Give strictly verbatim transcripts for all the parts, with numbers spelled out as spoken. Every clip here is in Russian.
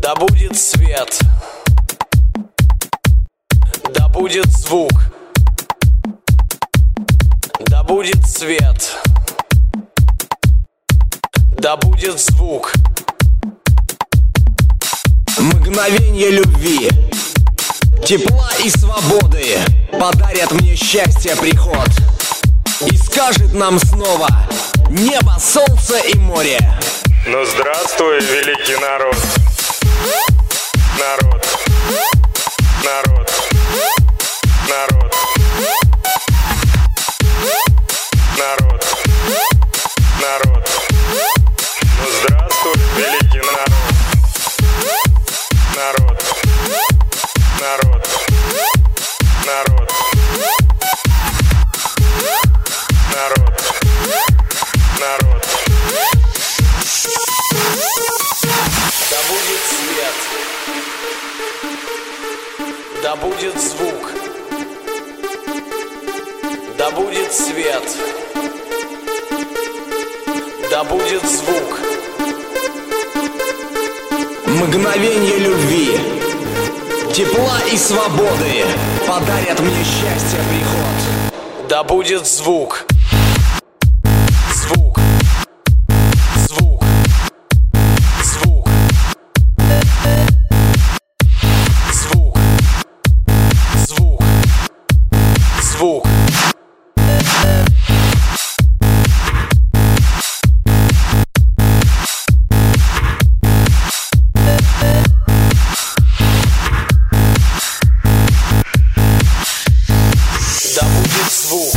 Да будет свет, да будет звук, да будет свет, да будет звук. Мгновенье любви, тепла и свободы подарят мне счастье приход. И скажет нам снова небо, солнце и море: ну здравствуй, великий народ. Народ, народ, народ, народ, народ. Ну здравствуй, великий народ. Народ, народ, народ, народ, народ. Да будет свет, да будет звук, да будет свет, да будет звук. Мгновенье любви, тепла и свободы подарят мне счастье приход. Да будет звук. Звук. Звук. Звук. Звук. Звук. Звук. Да будет звук.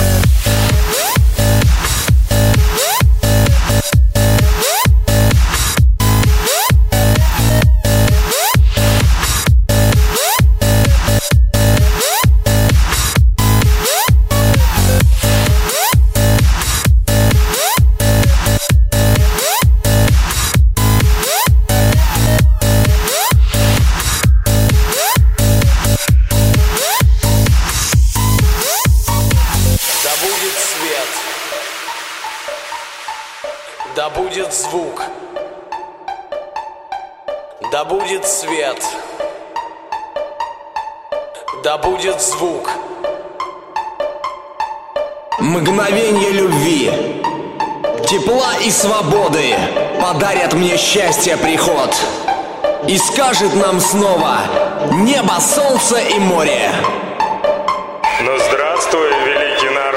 Да будет звук, да будет свет, да будет звук. Мгновенье любви, тепла и свободы подарят мне счастье приход. И скажет нам снова небо, солнце и море: ну здравствуй, великий народ.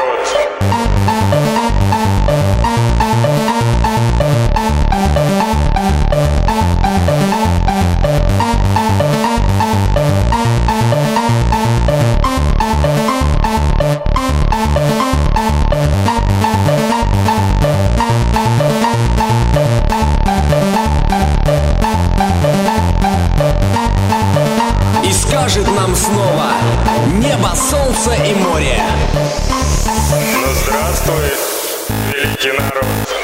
И скажет нам снова небо, солнце и море: ну здравствуй, великий народ.